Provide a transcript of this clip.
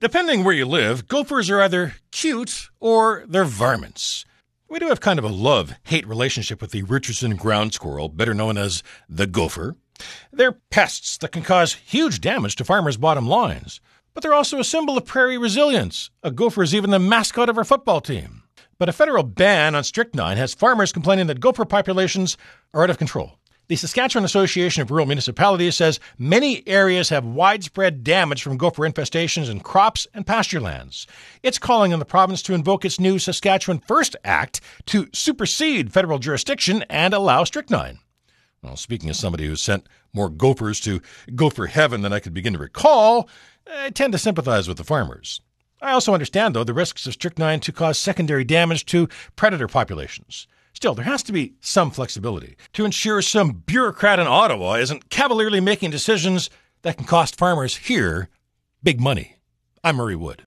Depending where you live, gophers are either cute or they're varmints. We do have kind of a love-hate relationship with the Richardson ground squirrel, better known as the gopher. They're pests that can cause huge damage to farmers' bottom lines. But they're also a symbol of prairie resilience. A gopher is even the mascot of our football team. But a federal ban on strychnine has farmers complaining that gopher populations are out of control. The Saskatchewan Association of Rural Municipalities says many areas have widespread damage from gopher infestations in crops and pasture lands. It's calling on the province to invoke its new Saskatchewan First Act to supersede federal jurisdiction and allow strychnine. Well, speaking as somebody who's sent more gophers to gopher heaven than I could begin to recall, I tend to sympathize with the farmers. I also understand, though, the risks of strychnine to cause secondary damage to predator populations. Still, there has to be some flexibility to ensure some bureaucrat in Ottawa isn't cavalierly making decisions that can cost farmers here big money. I'm Murray Wood.